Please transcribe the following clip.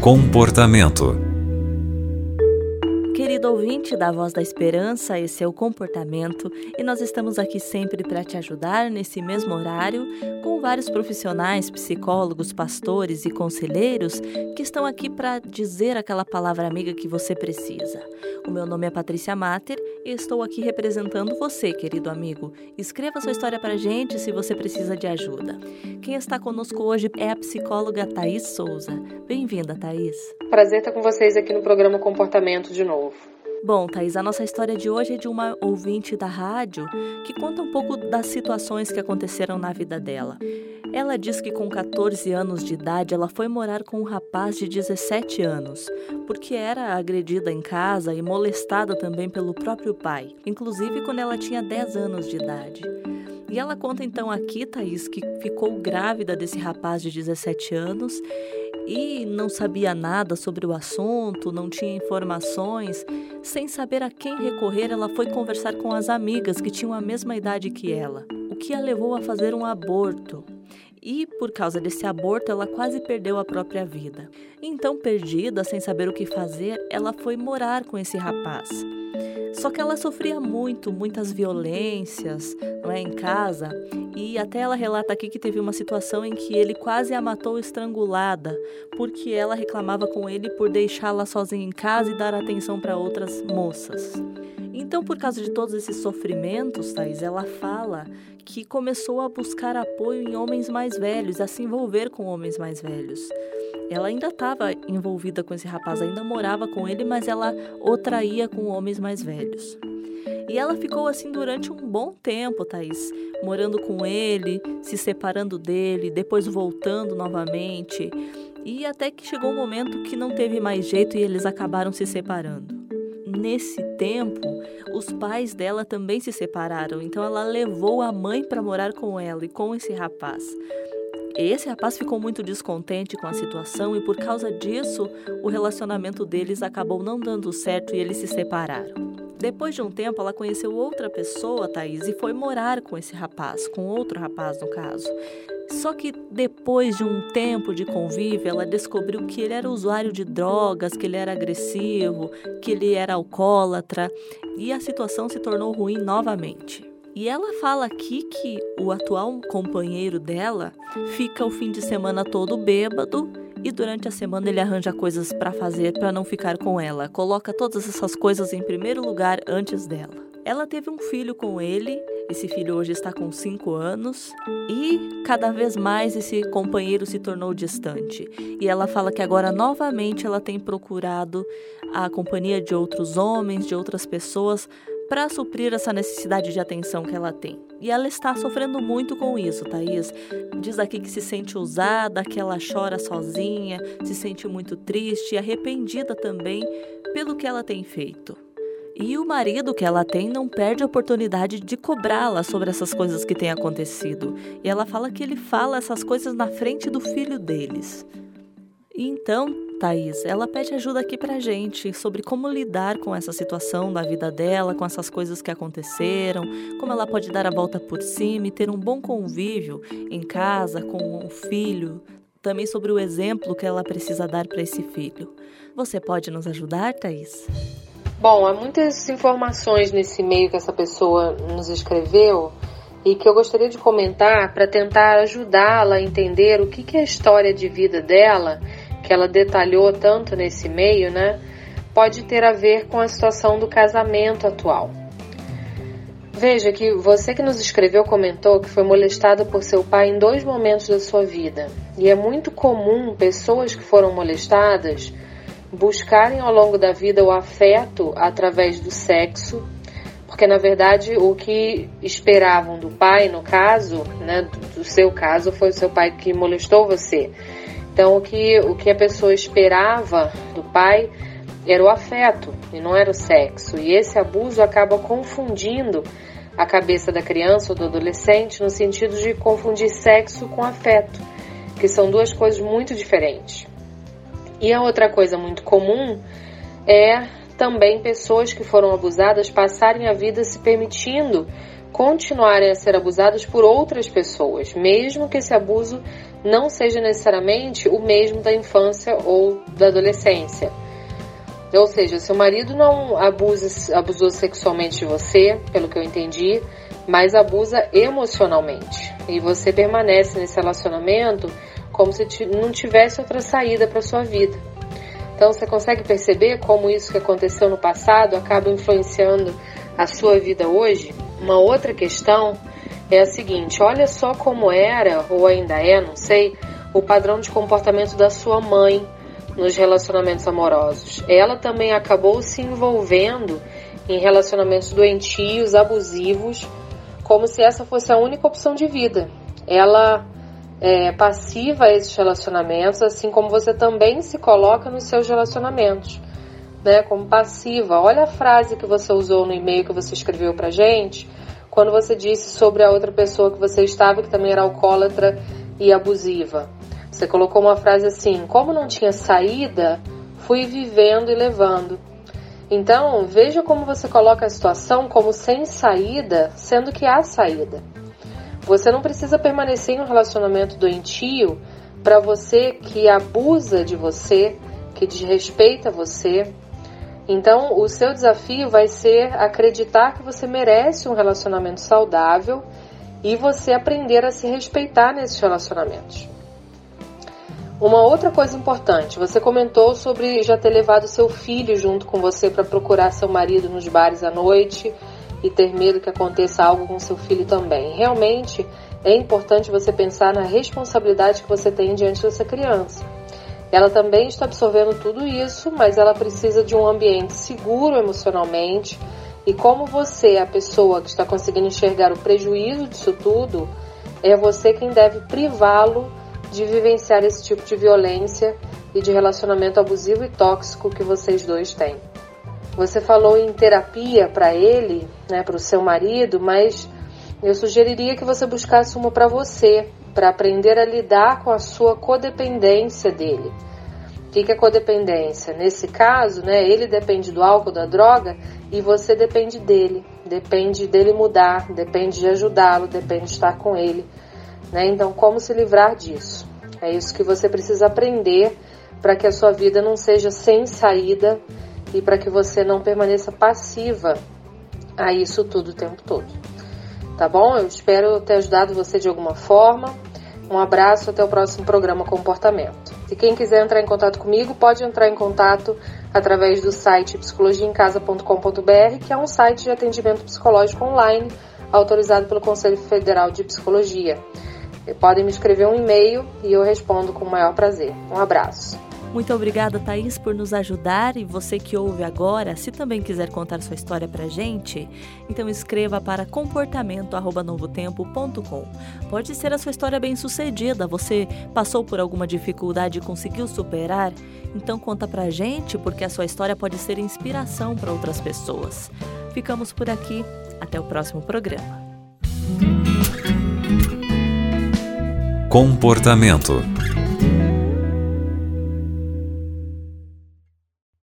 Comportamento. Querido ouvinte da Voz da Esperança, esse é o Comportamento e nós estamos aqui sempre para te ajudar nesse mesmo horário com vários profissionais, psicólogos, pastores e conselheiros que estão aqui para dizer aquela palavra amiga que você precisa. O meu nome é Patrícia Mater e estou aqui representando você, querido amigo. Escreva sua história para a gente se você precisa de ajuda. Quem está conosco hoje é a psicóloga Thaís Souza. Bem-vinda, Thaís. Prazer estar com vocês aqui no programa Comportamento de novo. Bom, Thaís, a nossa história de hoje é de uma ouvinte da rádio que conta um pouco das situações que aconteceram na vida dela. Ela diz que com 14 anos de idade ela foi morar com um rapaz de 17 anos, porque era agredida em casa e molestada também pelo próprio pai, inclusive quando ela tinha 10 anos de idade. E ela conta então aqui, Thaís, que ficou grávida desse rapaz de 17 anos e não sabia nada sobre o assunto, não tinha informações. Sem saber a quem recorrer, ela foi conversar com as amigas que tinham a mesma idade que ela, o que a levou a fazer um aborto. E, por causa desse aborto, ela quase perdeu a própria vida. Então, perdida, sem saber o que fazer, ela foi morar com esse rapaz. Só que ela sofria muitas violências, em casa, e até ela relata aqui que teve uma situação em que ele quase a matou estrangulada, porque ela reclamava com ele por deixá-la sozinha em casa e dar atenção para outras moças. Então, por causa de todos esses sofrimentos, Thaís, ela fala que começou a buscar apoio em homens mais velhos, a se envolver com homens mais velhos. Ela ainda estava envolvida com esse rapaz, ainda morava com ele, mas ela o traía com homens mais velhos. E ela ficou assim durante um bom tempo, Thaís, morando com ele, se separando dele, depois voltando novamente. E até que chegou um momento que não teve mais jeito e eles acabaram se separando. Nesse tempo, os pais dela também se separaram, então ela levou a mãe para morar com ela e com esse rapaz. Esse rapaz ficou muito descontente com a situação e por causa disso, o relacionamento deles acabou não dando certo e eles se separaram. Depois de um tempo, ela conheceu outra pessoa, Thaís, e foi morar com esse rapaz, com outro rapaz no caso. Só que depois de um tempo de convívio, ela descobriu que ele era usuário de drogas, que ele era agressivo, que ele era alcoólatra e a situação se tornou ruim novamente. E ela fala aqui que o atual companheiro dela fica o fim de semana todo bêbado e durante a semana ele arranja coisas para fazer para não ficar com ela. Coloca todas essas coisas em primeiro lugar antes dela. Ela teve um filho com ele, esse filho hoje está com 5 anos e cada vez mais esse companheiro se tornou distante. E ela fala que agora novamente ela tem procurado a companhia de outros homens, de outras pessoas, para suprir essa necessidade de atenção que ela tem. E ela está sofrendo muito com isso, Thaís. Diz aqui que se sente usada, que ela chora sozinha, se sente muito triste e arrependida também pelo que ela tem feito. E o marido que ela tem não perde a oportunidade de cobrá-la sobre essas coisas que têm acontecido. E ela fala que ele fala essas coisas na frente do filho deles. E então, Thaís, ela pede ajuda aqui pra gente sobre como lidar com essa situação da vida dela, com essas coisas que aconteceram, como ela pode dar a volta por cima e ter um bom convívio em casa com o filho, também sobre o exemplo que ela precisa dar para esse filho. Você pode nos ajudar, Thaís? Bom, há muitas informações nesse e-mail que essa pessoa nos escreveu e que eu gostaria de comentar para tentar ajudá-la a entender o que é a história de vida dela, que ela detalhou tanto nesse e-mail, pode ter a ver com a situação do casamento atual. Veja que você que nos escreveu comentou que foi molestada por seu pai em 2 momentos da sua vida. E é muito comum pessoas que foram molestadas buscarem ao longo da vida o afeto através do sexo, porque na verdade o que esperavam do pai, no caso, do seu caso, foi o seu pai que molestou você. Então o que a pessoa esperava do pai era o afeto e não era o sexo. E esse abuso acaba confundindo a cabeça da criança ou do adolescente no sentido de confundir sexo com afeto, que são 2 coisas muito diferentes. E a outra coisa muito comum é também pessoas que foram abusadas passarem a vida se permitindo continuarem a ser abusadas por outras pessoas, mesmo que esse abuso não seja necessariamente o mesmo da infância ou da adolescência. Ou seja, seu marido não abusou sexualmente de você, pelo que eu entendi, mas abusa emocionalmente. E você permanece nesse relacionamento como se não tivesse outra saída para sua vida. Então você consegue perceber como isso que aconteceu no passado acaba influenciando a sua vida hoje? Uma outra questão é a seguinte: olha só como era, ou ainda é, não sei, o padrão de comportamento da sua mãe nos relacionamentos amorosos. Ela também acabou se envolvendo em relacionamentos doentios, abusivos, como se essa fosse a única opção de vida. Ela é passiva a esses relacionamentos, assim como você também se coloca nos seus relacionamentos, né, como passiva. Olha a frase que você usou no e-mail que você escreveu pra gente, quando você disse sobre a outra pessoa que você estava, que também era alcoólatra e abusiva. Você colocou uma frase assim: como não tinha saída, fui vivendo e levando. Então, veja como você coloca a situação como sem saída, sendo que há saída. Você não precisa permanecer em um relacionamento doentio para você que abusa de você, que desrespeita você. Então, o seu desafio vai ser acreditar que você merece um relacionamento saudável e você aprender a se respeitar nesses relacionamentos. Uma outra coisa importante, você comentou sobre já ter levado seu filho junto com você para procurar seu marido nos bares à noite e ter medo que aconteça algo com seu filho também. Realmente é importante você pensar na responsabilidade que você tem diante dessa criança. Ela também está absorvendo tudo isso, mas ela precisa de um ambiente seguro emocionalmente. E como você é a pessoa que está conseguindo enxergar o prejuízo disso tudo, é você quem deve privá-lo de vivenciar esse tipo de violência e de relacionamento abusivo e tóxico que vocês dois têm. Você falou em terapia para ele, né, para o seu marido, mas eu sugeriria que você buscasse uma para você, para aprender a lidar com a sua codependência dele. O que é codependência? Nesse caso, né, ele depende do álcool, da droga, e você depende dele. Depende dele mudar, depende de ajudá-lo, depende de estar com ele. Né? Então, como se livrar disso? É isso que você precisa aprender para que a sua vida não seja sem saída e para que você não permaneça passiva a isso tudo o tempo todo. Tá bom? Eu espero ter ajudado você de alguma forma. Um abraço, até o próximo programa Comportamento. E quem quiser entrar em contato comigo, pode entrar em contato através do site psicologiaemcasa.com.br, que é um site de atendimento psicológico online, autorizado pelo Conselho Federal de Psicologia. Podem me escrever um e-mail e eu respondo com o maior prazer. Um abraço. Muito obrigada, Thaís, por nos ajudar. E você que ouve agora, se também quiser contar sua história pra gente, então escreva para comportamento@novotempo.com. Pode ser a sua história bem-sucedida, você passou por alguma dificuldade e conseguiu superar? Então conta pra gente, porque a sua história pode ser inspiração para outras pessoas. Ficamos por aqui, até o próximo programa. Comportamento.